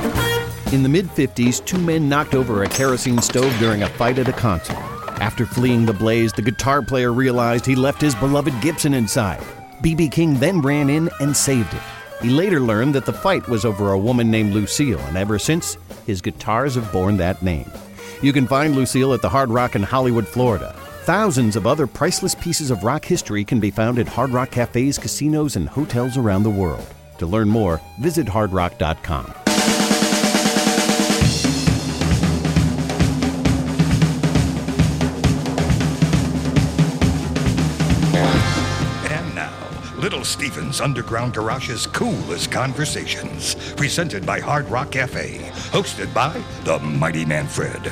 In the mid-50s, two men knocked over a kerosene stove during a fight at a concert. After fleeing the blaze, the guitar player realized he left his beloved Gibson inside. B.B. King then ran in and saved it. He later learned that the fight was over a woman named Lucille, and ever since, his guitars have borne that name. You can find Lucille at the Hard Rock in Hollywood, Florida. Thousands of other priceless pieces of rock history can be found at Hard Rock cafes, casinos, and hotels around the world. To learn more, visit hardrock.com. Little Steven's Underground Garage's Coolest Conversations, presented by Hard Rock Cafe, hosted by the Mighty Manfred.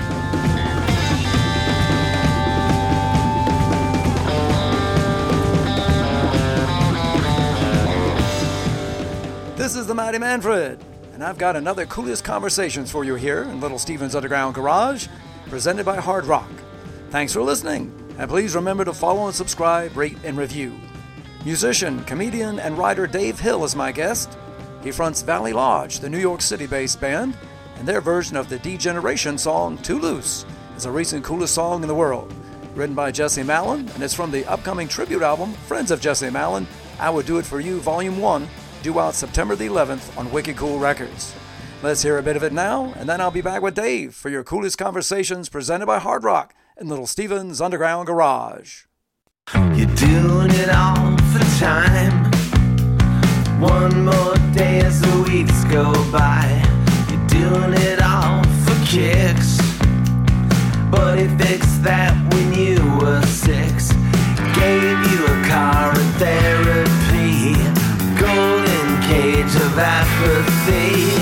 This is the Mighty Manfred, and I've got another Coolest Conversations for you here in Little Steven's Underground Garage, presented by Hard Rock. Thanks for listening, and please remember to follow and subscribe, rate, and review. Musician, comedian, and writer Dave Hill is my guest. He fronts Valley Lodge, the New York City-based band, and their version of the D-Generation song Too Loose is a recent coolest song in the world. Written by Jesse Malin, and it's from the upcoming tribute album, Friends of Jesse Malin, I Would Do It For You, Volume 1, due out September the 11th on Wicked Cool Records. Let's hear a bit of it now, and then I'll be back with Dave for your Coolest Conversations presented by Hard Rock in Little Steven's Underground Garage. You're doing it all for time. One more day as the weeks go by. You're doing it all for kicks. But he fixed that when you were 6. Gave you a car and therapy. Golden cage of apathy.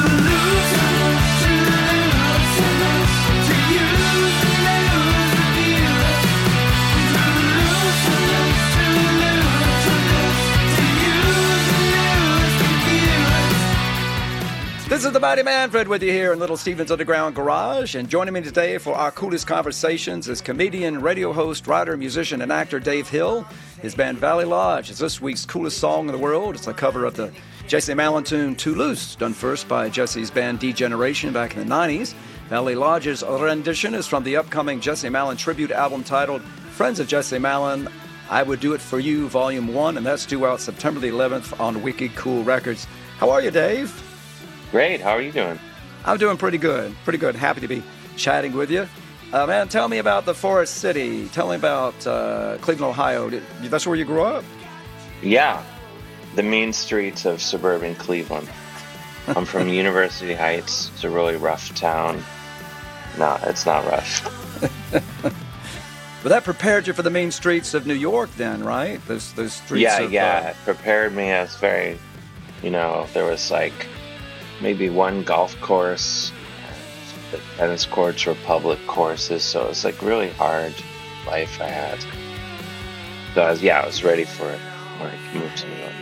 This is the Mighty Manfred with you here in Little Steven's Underground Garage, and joining me today for our Coolest Conversations is comedian, radio host, writer, musician, and actor Dave Hill. His band Valley Lodge is this week's coolest song in the world. It's a cover of the Jesse Malin tune Too Loose, done first by Jesse's band D-Generation back in the 90s. Valley Lodge's rendition is from the upcoming Jesse Malin tribute album titled Friends of Jesse Malin, I Would Do It For You, Volume 1, and that's due out September the 11th on Wicked Cool Records. How are you, Dave? Great. How are you doing? I'm doing pretty good. Pretty good. Happy to be chatting with you. Man, tell me about the Forest City. Tell me about Cleveland, Ohio. That's where you grew up? Yeah. The mean streets of suburban Cleveland. I'm from University Heights. It's a really rough town. No, it's not rough. But that prepared you for the main streets of New York then, right? Those streets Yeah. It prepared me. I was very, there was like maybe one golf course. The tennis courts were public courses, so it was like really hard life I had. So I was ready for it when I moved to New York.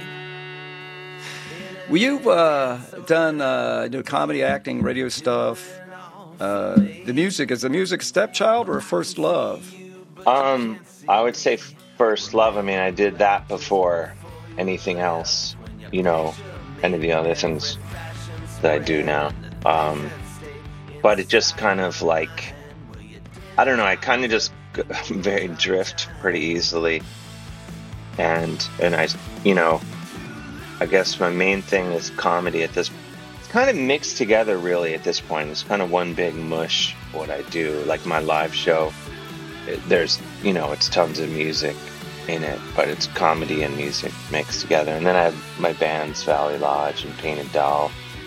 Well, you've done comedy, acting, radio stuff. The music, is the music stepchild or first love? I would say first love. I mean, I did that before anything else, any of the other things that I do now. But it just kind of like, I don't know, I kind of just very drift pretty easily. And I, I guess my main thing is comedy at this, it's kind of mixed together really at this point. It's kind of one big mush, what I do, like my live show. There's, it's tons of music in it, but it's comedy and music mixed together. And then I have my bands, Valley Lodge and Painted Doll.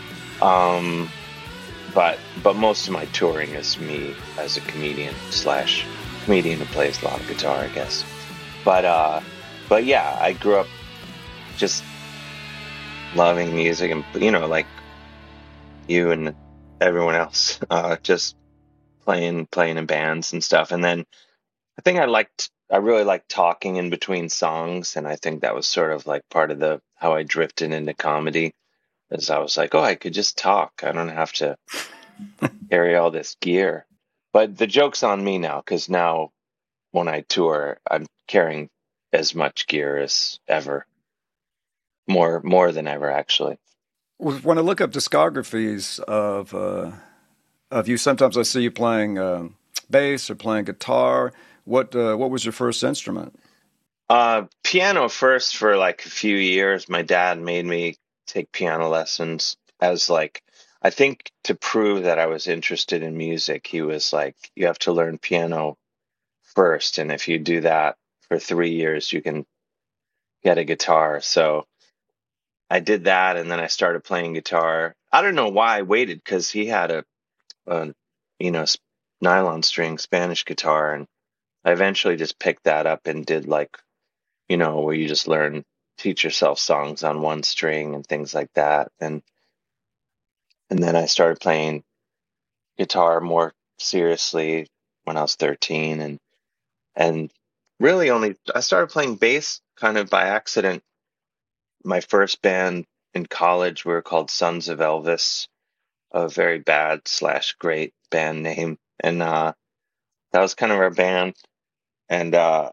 But most of my touring is me as a comedian who plays a lot of guitar, I guess. But yeah, I grew up just loving music and, like you and everyone else, just playing in bands and stuff. And then I think I really liked talking in between songs. And I think that was sort of like part of how I drifted into comedy. As I was like, I could just talk. I don't have to carry all this gear. But the joke's on me now, because now when I tour, I'm carrying as much gear as ever. More than ever, actually. When I look up discographies of you, sometimes I see you playing bass or playing guitar. What was your first instrument? Piano first for like a few years. My dad made me take piano lessons as like, I think to prove that I was interested in music. He was like, you have to learn piano first, and if you do that for 3 years, you can get a guitar. So I did that, and then I started playing guitar. I don't know why I waited, because he had a you know nylon string Spanish guitar, and I eventually just picked that up and did like where you just teach yourself songs on one string and things like that, and then I started playing guitar more seriously when I was 13, and really only I started playing bass kind of by accident. My first band in college, we were called Sons of Elvis, a very bad / great band name. And that was kind of our band. And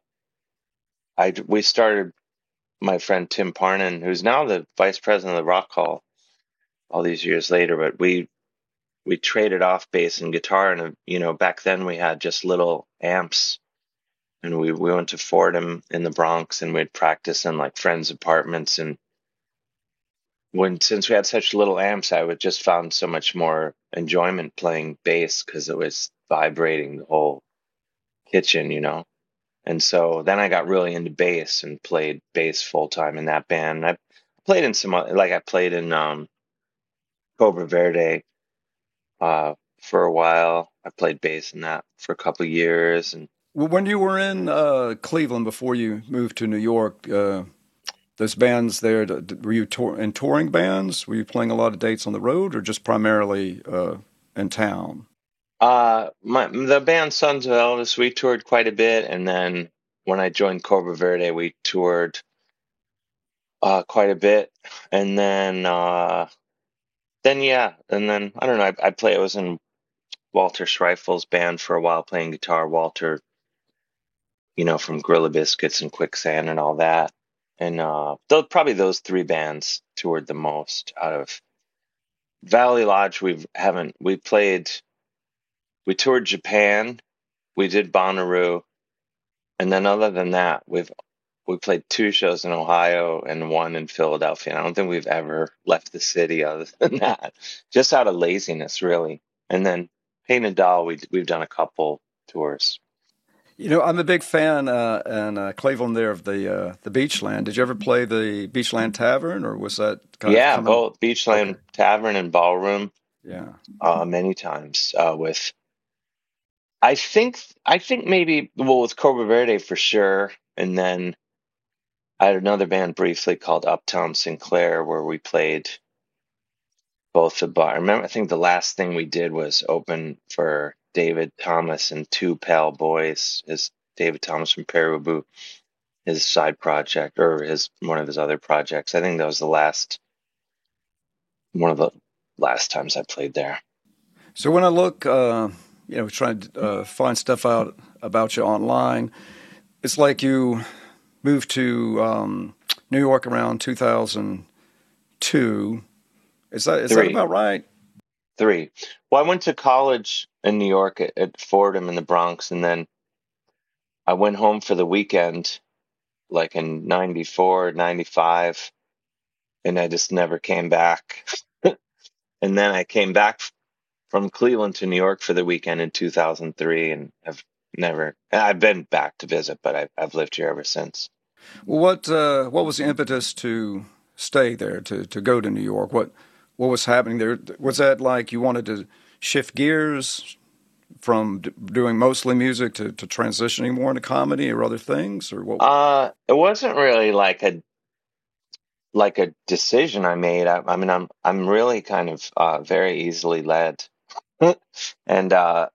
we started, my friend Tim Parnan, who's now the vice president of the Rock Hall all these years later, but we traded off bass and guitar. And, back then we had just little amps. And we went to Fordham in the Bronx, and we'd practice in like friends' apartments. And since we had such little amps, I would just found so much more enjoyment playing bass because it was vibrating the whole kitchen. And so then I got really into bass and played bass full time in that band. I played in I played in Cobra Verde for a while. I played bass in that for a couple of years. And well, when you were in Cleveland before you moved to New York, those bands there, were you in touring bands? Were you playing a lot of dates on the road, or just primarily in town? The band Sons of Elvis, we toured quite a bit, and then when I joined Cobra Verde, we toured quite a bit, and then yeah, and then I don't know. I was in Walter Schreifel's band for a while, playing guitar. Walter, from Gorilla Biscuits and Quicksand and all that. And probably those three bands toured the most out of Valley Lodge. We toured Japan, we did Bonnaroo, and then other than that, we played 2 shows in Ohio and 1 in Philadelphia. And I don't think we've ever left the city other than that, just out of laziness, really. And then Painted Doll, we've done a couple tours. I'm a big fan in Cleveland there of the Beachland. Did you ever play the Beachland Tavern, or was that both Beachland Tavern and Ballroom? Yeah, many times with. I think maybe with Cobra Verde for sure, and then I had another band briefly called Uptown Sinclair where we played both the bar. I think the last thing we did was open for David Thomas and 2 Pale Boys, David Thomas from Perubu, his side project, or one of his other projects. I think that was one of the last times I played there. So when I look, trying to find stuff out about you online, it's like you moved to New York around 2002. Is that about right? 3. Well, I went to college in New York at Fordham in the Bronx, and then I went home for the weekend, like in 94, 95, and I just never came back. And then I came back from Cleveland to New York for the weekend in 2003, and I've been back to visit, but I've lived here ever since. Well, what was the impetus to stay there, to go to New York? What was happening there? Was that like you wanted to shift gears from doing mostly music to transitioning more into comedy or other things, or what? It wasn't really like a decision I made. I mean, I'm really kind of very easily led, and I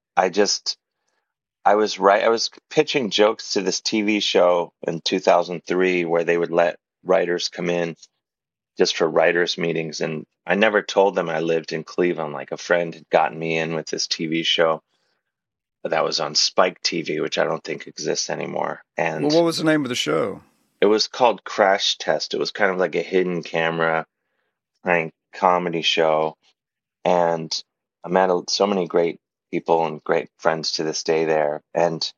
was pitching jokes to this TV show in 2003 where they would let writers come in just for writers meetings, and I never told them I lived in Cleveland. Like, a friend had gotten me in with this TV show that was on Spike TV, which I don't think exists anymore. And what was the name of the show? It was called Crash Test. It was kind of like a hidden camera prank comedy show, and I met so many great people and great friends to this day there. And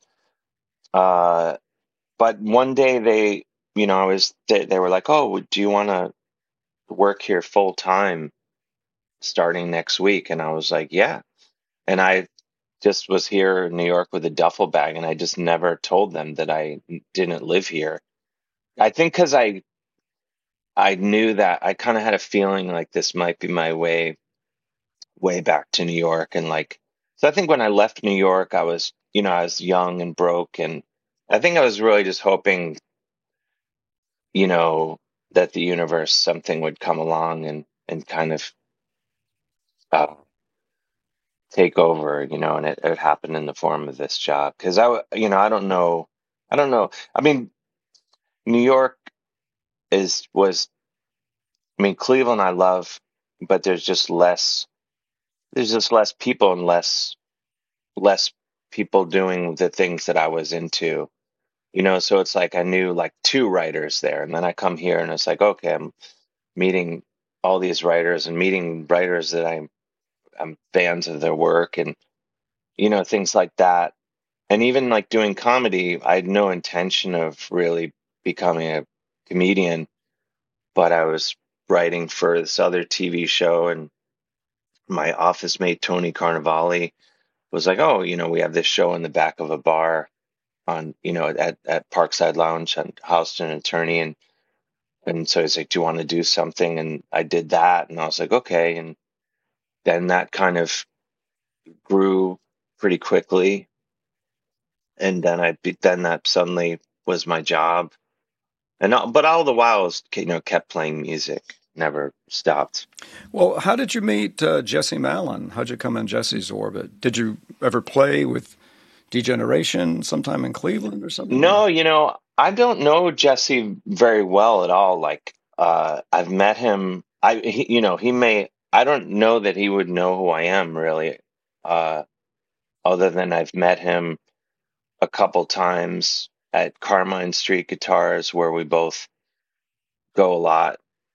but one day they, they were like, "Oh, do you want to work here full time starting next week?" And I was like, "Yeah." And I just was here in New York with a duffel bag, and I just never told them that I didn't live here. I think because I knew that I kind of had a feeling like this might be my way back to New York. And so I think when I left New York, I was young and broke. And I think I was really just hoping, that the universe, something would come along and kind of take over, and it happened in the form of this job. Cause I don't know. I mean, New York Cleveland I love, but there's just less people and less people doing the things that I was into, so it's like I knew like 2 writers there, and then I come here and it's like, okay, I'm meeting all these writers and meeting writers that I'm fans of their work, and things like that. And even like doing comedy, I had no intention of really becoming a comedian, but I was writing for this other TV show, and my office mate Tony Carnevale was like, "Oh, we have this show in the back of a bar on, at Parkside Lounge on Houston and Turney," and so he's like, "Do you want to do something?" And I did that, and I was like, "Okay." And then that kind of grew pretty quickly, and then that suddenly was my job, but all the while I was, kept playing music. Never stopped. Well, how did you meet Jesse Malin? How'd you come in Jesse's orbit? Did you ever play with D-Generation sometime in Cleveland or something? No, I don't know Jesse very well at all. Like, I've met him. He may. I don't know that he would know who I am really, other than I've met him a couple times at Carmine Street Guitars, where we both go a lot.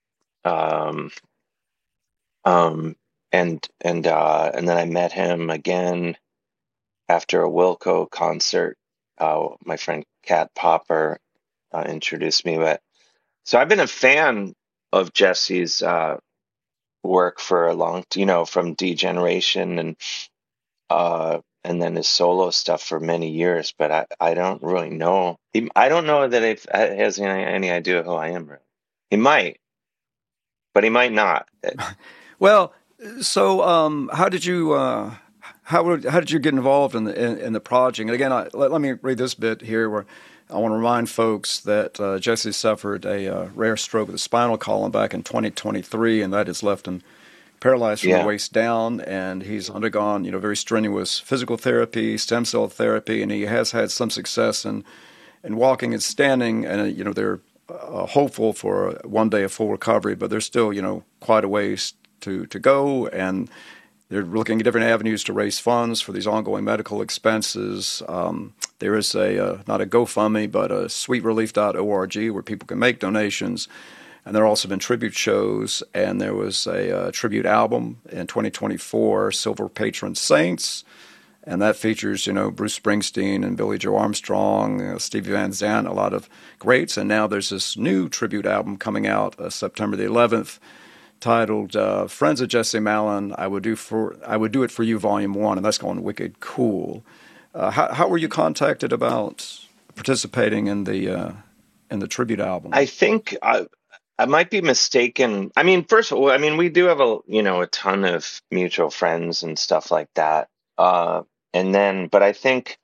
And then I met him again after a Wilco concert. My friend Kat Popper introduced me. So I've been a fan of Jesse's work for a long, from D-Generation and then his solo stuff for many years. But I don't really know. I don't know that he has any idea who I am. Really. He might, but he might not. Well, so how did you get involved in the project? And again, let me read this bit here where I want to remind folks that Jesse suffered a rare stroke of the spinal column back in 2023, and that has left him paralyzed from the waist down. And he's undergone very strenuous physical therapy, stem cell therapy, and he has had some success in walking and standing. And they're hopeful for one day of full recovery, but there's still quite a ways to go, and they're looking at different avenues to raise funds for these ongoing medical expenses. There is not a GoFundMe, but a sweetrelief.org where people can make donations. And there have also been tribute shows, and there was a tribute album in 2024, Silver Patron Saints, and that features, Bruce Springsteen and Billie Joe Armstrong, Stevie Van Zandt, a lot of greats. And now there's this new tribute album coming out September the 11th, titled "Friends of Jesse Malin, I Would Do It For You, Volume 1, and that's going wicked cool. How were you contacted about participating in the tribute album? I think I might be mistaken. I mean, first of all, we do have a ton of mutual friends and stuff like that. But I think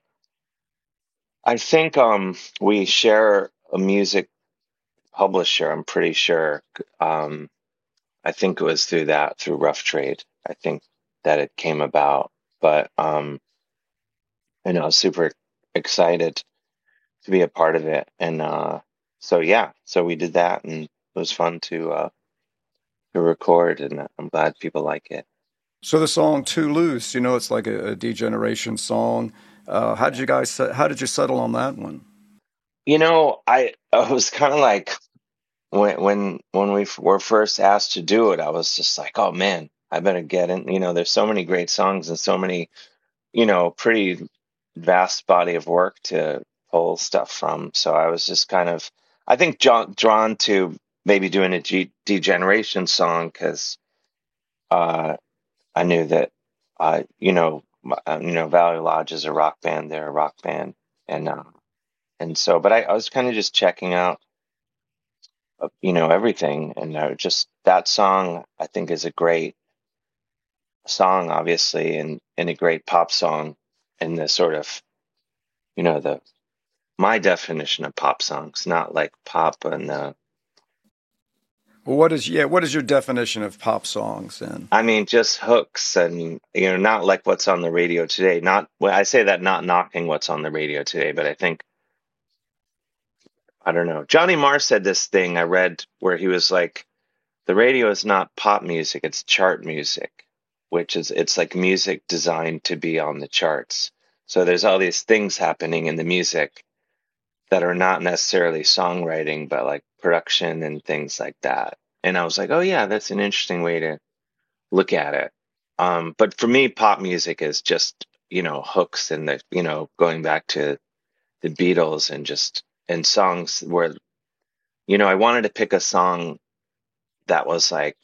we share a music publisher. I'm pretty sure. I think it was through Rough Trade. I think that it came about, but I was super excited to be a part of it, and so we did that, and it was fun to record, and I'm glad people like it. So the song "Too Loose," it's like a D-Generation song. How did you settle on that one? I was kind of like, when we were first asked to do it, I was just like, oh man, I better get in. There's so many great songs and so many, pretty vast body of work to pull stuff from. So I was just kind of, I think, drawn to maybe doing a Degeneration song because I knew that, Valley Lodge is a rock band. They're a rock band, and so, but I was kind of just checking out, everything, and just that song I think is a great song, obviously, and a great pop song, and the sort of, my definition of pop songs, not like pop and Well, what is your definition of pop songs then? I mean, just hooks and, not like what's on the radio today. I say that not knocking what's on the radio today, but I think, I don't know. Johnny Marr said this thing I read where he was like, the radio is not pop music, it's chart music, it's like music designed to be on the charts. So there's all these things happening in the music that are not necessarily songwriting, but like production and things like that. And I was like, oh yeah, that's an interesting way to look at it. But for me, pop music is just, hooks and going back to the Beatles and songs where, I wanted to pick a song that was like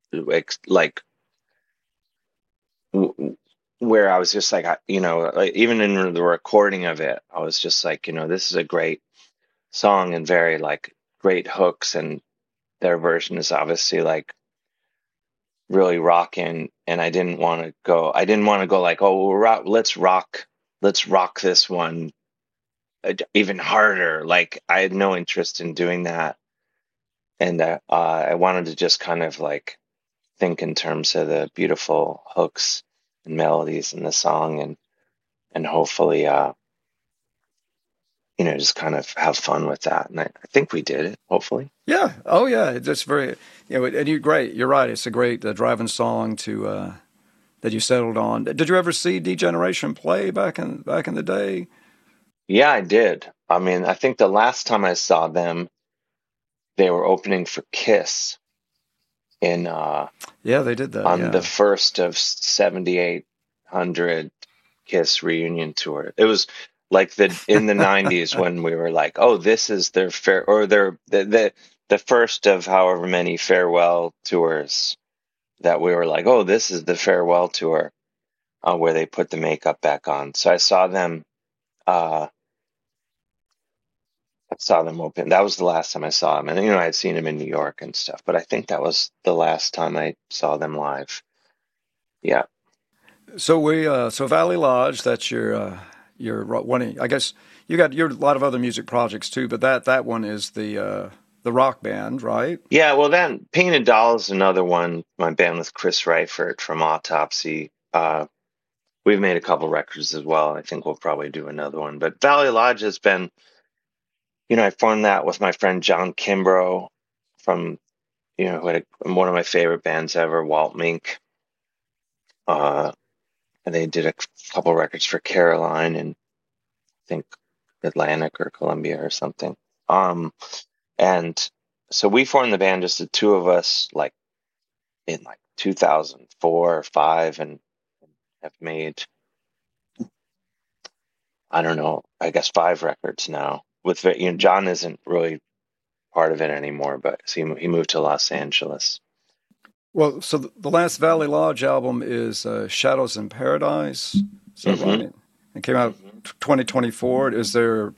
where I was just like, like even in the recording of it, I was just like, this is a great song and very like great hooks, and their version is obviously like really rocking. And I didn't want to go like, oh, let's rock this one even harder. Like I had no interest in doing that. And I wanted to just kind of like think in terms of the beautiful hooks and melodies in the song, and hopefully, just kind of have fun with that. And I think we did it, hopefully. Yeah. Oh yeah. That's very, and you're great. You're right. It's a great driving song to, that you settled on. Did you ever see Degeneration play back in the day? Yeah, I did. I mean, I think the last time I saw them, they were opening for Kiss in yeah, they did that on the first of 7,800 Kiss reunion tour. It was like in the 90s when we were like, oh, this is their the first of however many farewell tours that we were like, oh, this is the farewell tour where they put the makeup back on. So I saw them. Open. That was the last time I saw them. And, I had seen them in New York and stuff, but I think that was the last time I saw them live. Yeah. So so Valley Lodge, that's your one. I guess you got a lot of other music projects too, but that one is the rock band, right? Yeah. Well, then Painted Doll is another one. My band with Chris Reifert from Autopsy. We've made a couple records as well. I think we'll probably do another one, but Valley Lodge has been, I formed that with my friend John Kimbrough from, who had one of my favorite bands ever, Walt Mink. And they did a couple records for Caroline and I think Atlantic or Columbia or something. And so we formed the band, just the two of us, like in like 2004 or 5, and have made, I don't know, I guess 5 records now. With John isn't really part of it anymore, but he moved to Los Angeles. Well, so the last Valley Lodge album is Shadows in Paradise. Is that right? It came out 2024. Is there?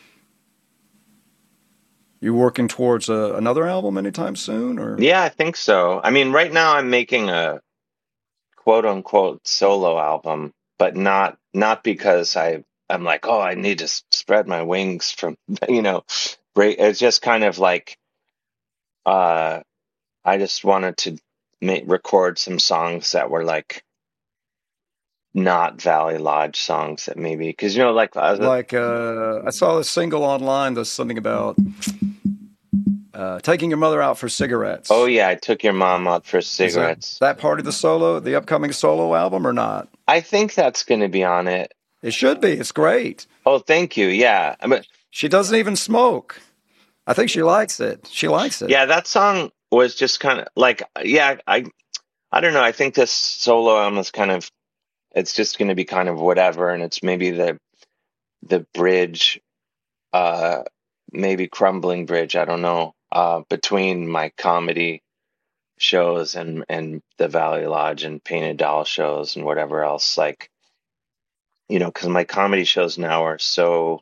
You working towards another album anytime soon, or? Yeah, I think so. I mean, right now I'm making a quote unquote solo album, but not because I'm like, oh, I need to spread my wings from, it's just kind of like, I just wanted to record some songs that were like not Valley Lodge songs that maybe, because, I saw a single online that's something about taking your mother out for cigarettes. Oh yeah, I took your mom out for cigarettes. Is that part of the upcoming solo album or not? I think that's going to be on it. It should be. It's great. Oh, thank you. Yeah. She doesn't even smoke. I think she likes it. She likes it. Yeah, that song was just kind of like, yeah, I don't know. I think this solo album is kind of, it's just going to be kind of whatever, and it's maybe the bridge, maybe crumbling bridge, I don't know, between my comedy shows and the Valley Lodge and Painted Doll shows and whatever else, like, you know, because my comedy shows now are so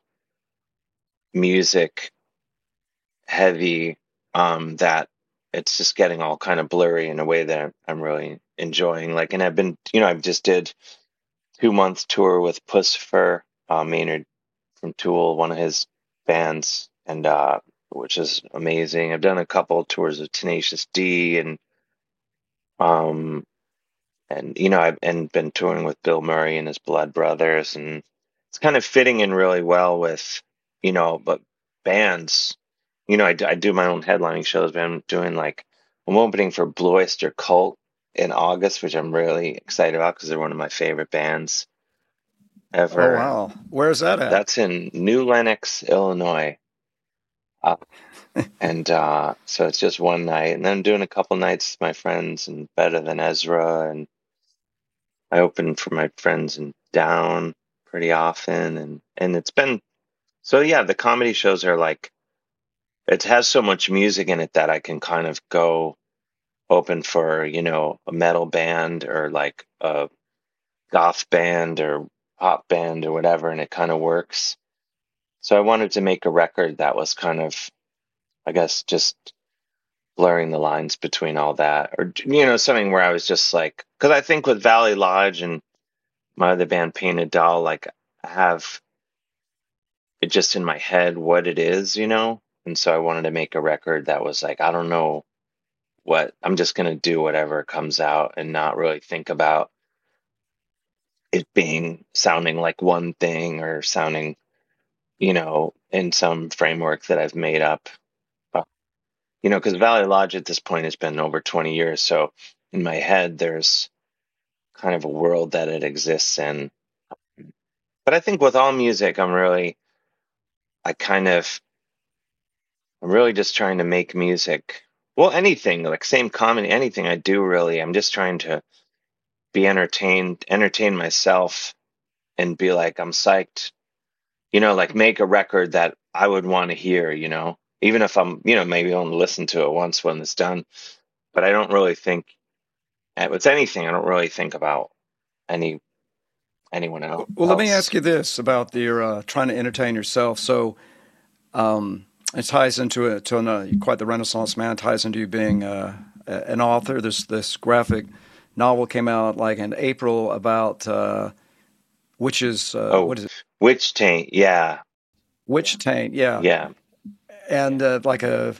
music heavy, that it's just getting all kind of blurry in a way that I'm really enjoying. Like, and I've been, you know, I've just did 2 month tour with Pussifer, Maynard from Tool, one of his bands, and which is amazing. I've done a couple of tours of Tenacious D, um and you know, I've been touring with Bill Murray and his Blood Brothers, and it's kind of fitting in really well with, you know, but bands, you know, I do my own headlining shows, but I'm opening for Blue Oyster Cult in August, which I'm really excited about because they're one of my favorite bands ever. Oh, wow. Where's that at? That's in New Lenox, Illinois. And so it's just one night, and then I'm doing a couple nights with my friends and Better Than Ezra, and I open for my friends in Down pretty often, and it's been, so yeah, the comedy shows are like, it has so much music in it that I can kind of go open for, you know, a metal band or like a goth band or pop band or whatever, and it kind of works. So I wanted to make a record that was kind of, I guess, just blurring the lines between all that, or, you know, something where I was just like, because I think with Valley Lodge and my other band Painted Doll, like, I have it just in my head what it is, you know, and so I wanted to make a record that was like, I don't know what, I'm just going to do whatever comes out and not really think about it being sounding like one thing or sounding, you know, in some framework that I've made up. You know, because Valley Lodge at this point has been over 20 years. So in my head, there's kind of a world that it exists in. But I think with all music, I'm really just trying to make music. Well, anything, like same comedy, anything I do really, I'm just trying to be entertain myself and be like, I'm psyched, you know, like make a record that I would want to hear, you know, even if I'm, you know, maybe only listen to it once when it's done. But I don't really think, with anything, I don't really think about anyone else. Well, let me ask you this about your trying to entertain yourself. So it ties into quite the Renaissance man, ties into you being an author. This graphic novel came out like in April about witches. What is it? Witch Taint, yeah. Witch Taint, yeah. Yeah. And like a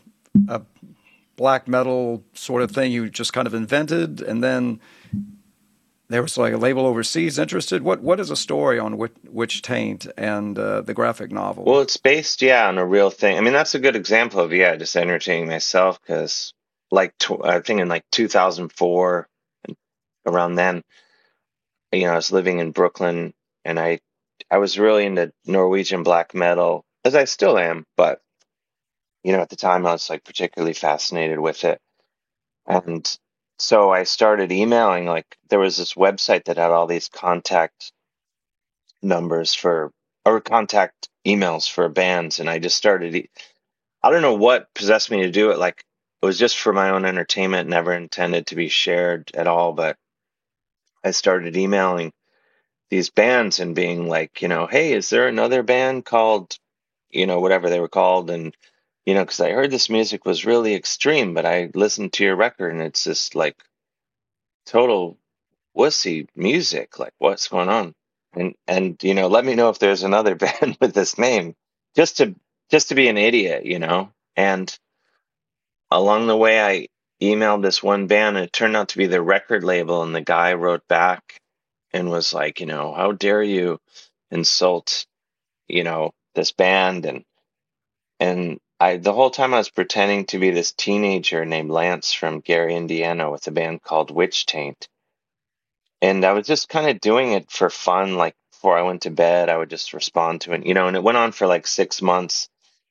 black metal sort of thing you just kind of invented, and then there was like a label overseas interested. What is a story on Witch Taint and the graphic novel? Well, it's based, on a real thing. I mean, that's a good example of, just entertaining myself, because like I think in like 2004, around then, I was living in Brooklyn, and I was really into Norwegian black metal, as I still am, but at the time I was like particularly fascinated with it. And so I started emailing, like there was this website that had all these contact numbers or contact emails for bands. And I just started, I don't know what possessed me to do it. Like it was just for my own entertainment, never intended to be shared at all. But I started emailing these bands and being like, hey, is there another band called, whatever they were called? And, because I heard this music was really extreme, but I listened to your record and it's just like total wussy music. Like, what's going on? And let me know if there's another band with this name, just to be an idiot, And along the way, I emailed this one band, and it turned out to be the record label, and the guy wrote back and was like, how dare you insult, this band? And the whole time I was pretending to be this teenager named Lance from Gary, Indiana, with a band called Witch Taint. And I was just kind of doing it for fun. Like before I went to bed, I would just respond to it, and it went on for like 6 months.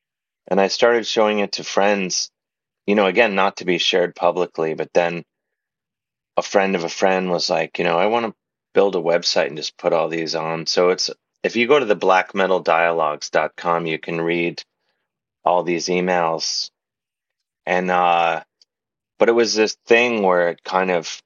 And I started showing it to friends, again, not to be shared publicly, but then a friend of a friend was like, I want to build a website and just put all these on. So if you go to the blackmetaldialogues.com, you can read all these emails. And, but it was this thing where it kind of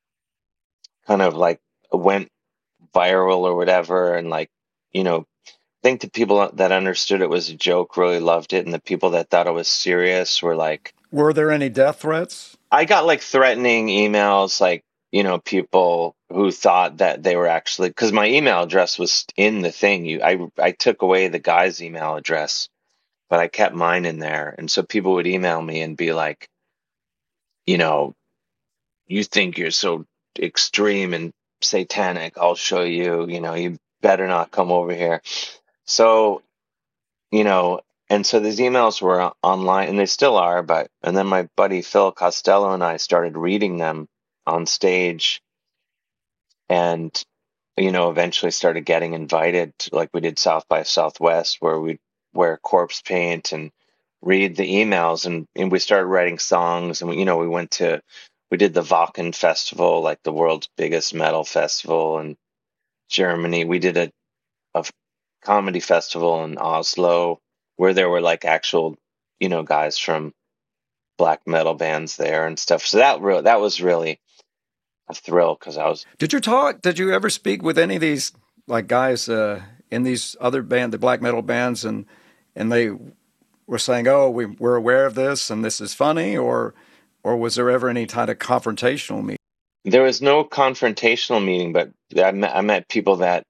like went viral or whatever. And like, I think the people that understood it was a joke really loved it. And the people that thought it was serious were like, were there any death threats? I got like threatening emails, like, people who thought that they were actually, because my email address was in the thing. I took away the guy's email address, but I kept mine in there. And so people would email me and be like, you think you're so extreme and satanic. I'll show you, you better not come over here. So, and so these emails were online, and they still are, and then my buddy Phil Costello and I started reading them on stage, and, eventually started getting invited to, like we did South by Southwest, where we'd wear corpse paint and read the emails, and we started writing songs, and we did the Wacken Festival, like the world's biggest metal festival in Germany. We did a comedy festival in Oslo where there were like actual, guys from black metal bands there and stuff. So that was really a thrill because I was. Did you ever speak with any of these like guys in these other the black metal bands, and they were saying, "Oh, we're aware of this and this is funny," or was there ever any kind of confrontational meeting? There was no confrontational meeting, but I met people that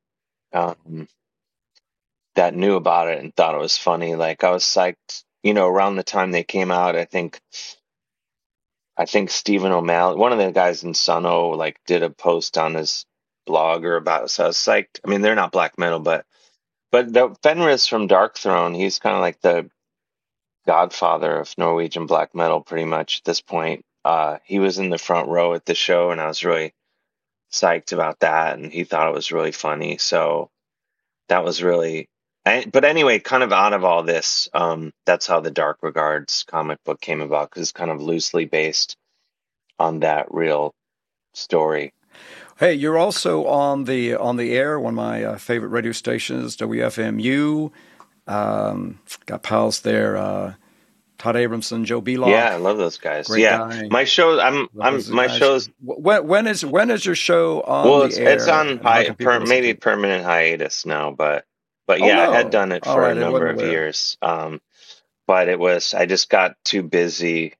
that knew about it and thought it was funny. Like I was psyched, around the time they came out. I think Stephen O'Malley, one of the guys in Suno, like did a post on his blog or about it. So I was psyched. I mean, they're not black metal, but the Fenris from Darkthrone, he's kind of like the godfather of Norwegian black metal pretty much at this point. He was in the front row at the show, and I was really psyched about that, and he thought it was really funny. So that was really, but anyway, kind of out of all this, that's how the Dark Regards comic book came about, because it's kind of loosely based on that real story. Hey, you're also on the air, one of my favorite radio stations, WFMU. Got pals there, Todd Abramson, Joe Belock. Yeah, I love those guys. Great guy. My shows. My shows. When is your show on? Well, the air? It's on maybe permanent hiatus now, but yeah, no. I had done it for a number of years. But I just got too busy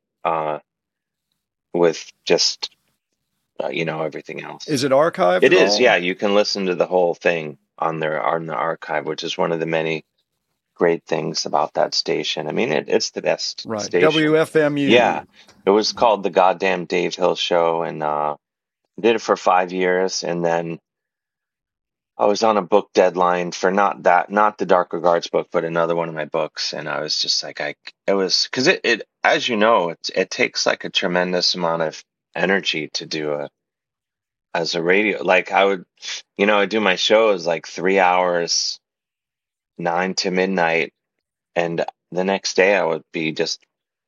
with just everything else. Is it archived? It is. Yeah, you can listen to the whole thing on the archive, which is one of the many great things about that station. I mean, it's the best station. WFMU. Yeah, it was called the Goddamn Dave Hill Show, and did it for 5 years, and then I was on a book deadline for not the Dark Regards book, but another one of my books, and I was just like, because it as you know, it takes like a tremendous amount of energy to do as a radio. Like I would, I do my shows like 3 hours, 9 to midnight, and the next day I would be just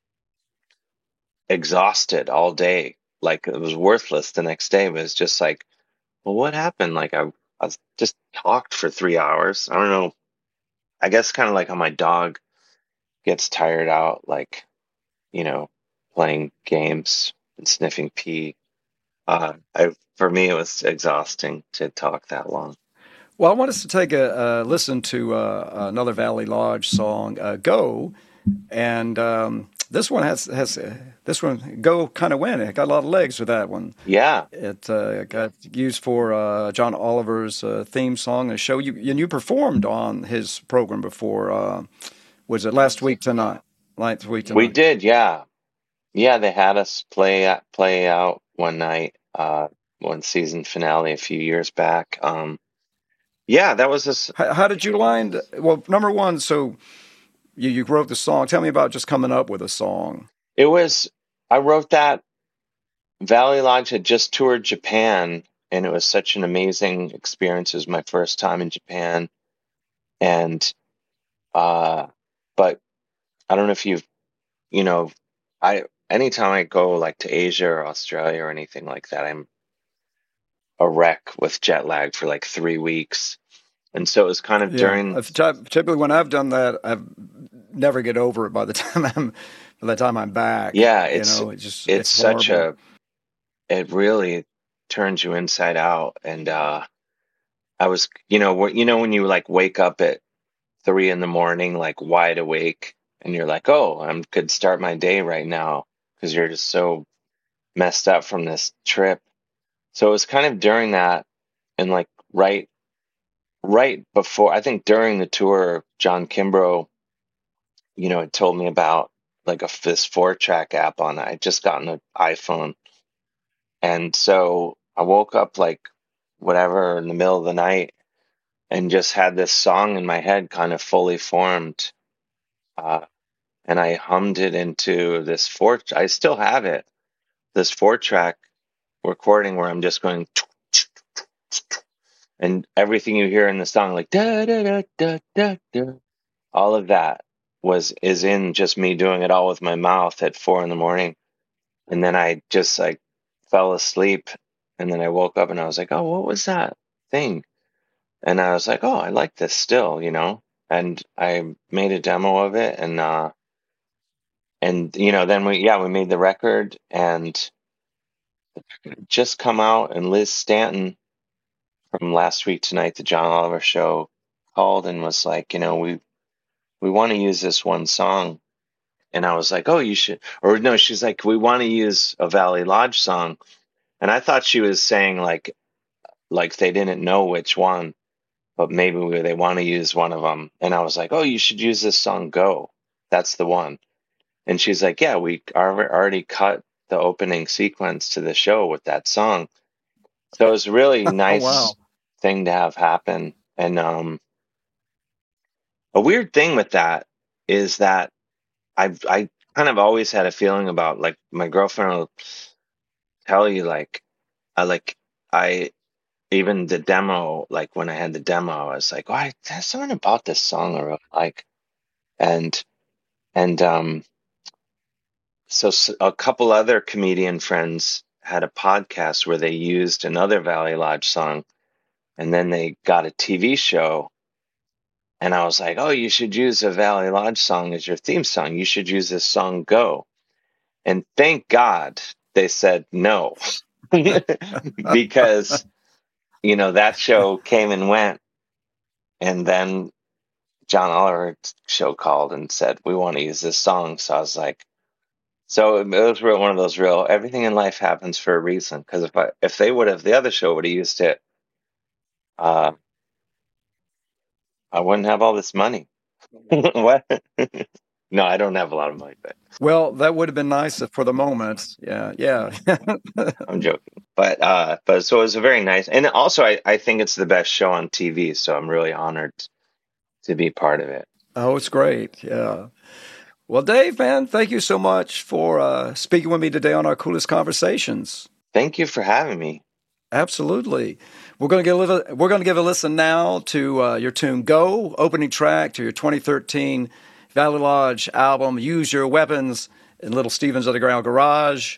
exhausted all day. Like it was worthless the next day. But it's just like, well, what happened? Like I just talked for 3 hours. I don't know. I guess kind of like how my dog gets tired out, like, playing games and sniffing pee. For me, it was exhausting to talk that long. Well, I want us to take a listen to another Valley Lodge song, "Go," and this one has this one "Go" kind of went. It got a lot of legs with that one. Yeah, it got used for John Oliver's theme song and show. You performed on his program before. Was it last week tonight? We did. Yeah. They had us play out one night, one season finale a few years back. Yeah, that was this. How did you line? Well, number one, so you wrote the song. Tell me about just coming up with a song. I wrote that. Valley Lodge had just toured Japan, and it was such an amazing experience. It was my first time in Japan, and but I don't know if you've, you know, anytime I go like to Asia or Australia or anything like that, I'm a wreck with jet lag for like 3 weeks. And so it was kind of during. Typically, when I've done that, I've never get over it by the time I'm back. Yeah, it's such horrible. it really turns you inside out. And I was, when you like wake up at 3 a.m, like wide awake, and you're like, oh, I could start my day right now because you're just so messed up from this trip. So it was kind of during that, and like right before, I think during the tour, John Kimbrough, had told me about like this 4-track app on it. I just gotten an iPhone. And so I woke up like whatever in the middle of the night and just had this song in my head kind of fully formed. And I hummed it into this I still have it, this 4-track recording where I'm just going, and everything you hear in the song, like da da da da da da, all of that is in just me doing it all with my mouth at 4 a.m. And then I just like fell asleep, and then I woke up and I was like, oh, what was that thing? And I was like, oh, I like this still, and I made a demo of it, and then we made the record, and just come out, and Liz Stanton from Last Week Tonight, the John Oliver show, called and was like, we want to use this one song. And I was like, oh, you should, or no, she's like, we want to use a Valley Lodge song. And I thought she was saying like they didn't know which one, but maybe they want to use one of them. And I was like, oh, you should use this song, Go. That's the one. And she's like, yeah, we already cut the opening sequence to the show with that song. So it was a really nice thing to have happen. And a weird thing with that is that I kind of always had a feeling about, like, my girlfriend will tell you, even the demo, like when I had the demo, I was like, oh, there's something about this song I really like. So a couple other comedian friends had a podcast where they used another Valley Lodge song, and then they got a TV show. And I was like, oh, you should use a Valley Lodge song as your theme song. You should use this song, Go. And thank God they said no, because, that show came and went. And then John Oliver's show called and said, we want to use this song. So I was like, so it was one of those real, everything in life happens for a reason. Because if the other show would have used it, I wouldn't have all this money. What? No, I don't have a lot of money, but. Well, that would have been nice for the moment. Yeah. I'm joking. But so it was a very nice, and also I think it's the best show on TV, so I'm really honored to be part of it. Oh, it's great. Yeah. Well, Dave, man, thank you so much for speaking with me today on our Coolest Conversations. Thank you for having me. Absolutely. We're going to give a listen now to your tune Go, opening track to your 2013 Valley Lodge album, Use Your Weapons, in Little Steven's Underground Garage.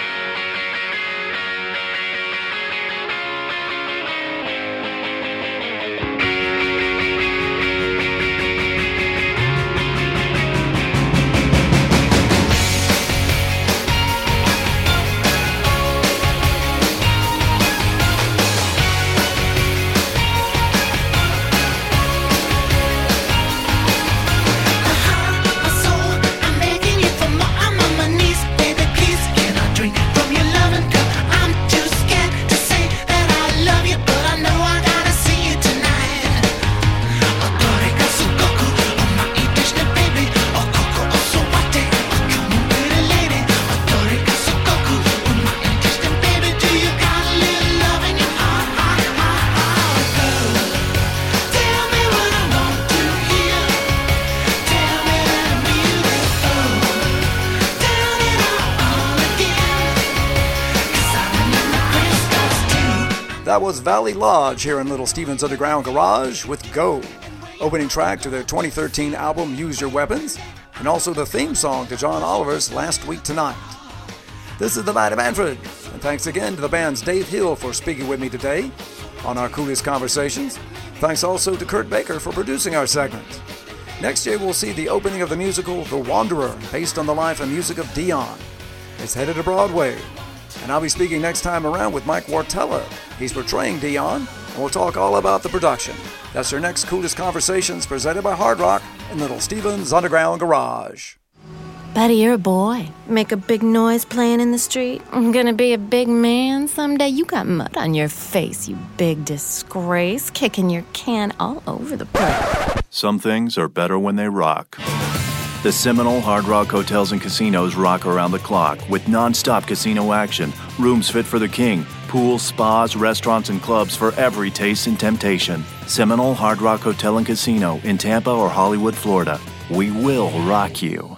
That was Valley Lodge here in Little Steven's Underground Garage with Go, opening track to their 2013 album Use Your Weapons. and also the theme song to John Oliver's Last Week Tonight. This is the Mighty Manfred, and thanks again to the band's Dave Hill for speaking with me today on our Coolest Conversations. Thanks also to Kurt Baker for producing our segment. Next year we'll see the opening of the musical The Wanderer, based on the life and music of Dion. It's headed to Broadway, and I'll be speaking next time around with Mike Wartella. He's portraying Dion, and we'll talk all about the production. That's your next Coolest Conversations, presented by Hard Rock in Little Steven's Underground Garage. Buddy, you're a boy. Make a big noise playing in the street. I'm gonna be a big man someday. You got mud on your face, you big disgrace. Kicking your can all over the place. Some things are better when they rock. The Seminole Hard Rock Hotels and Casinos rock around the clock with non-stop casino action, rooms fit for the king, pools, spas, restaurants, and clubs for every taste and temptation. Seminole Hard Rock Hotel and Casino in Tampa or Hollywood, Florida. We will rock you.